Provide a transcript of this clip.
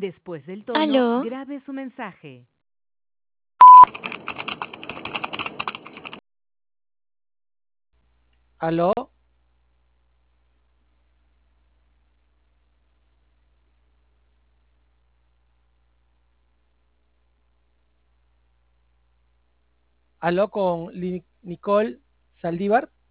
Después del tono, ¿Aló? grabe su mensaje. ¿Aló? ¿Aló con Nicole Saldívar?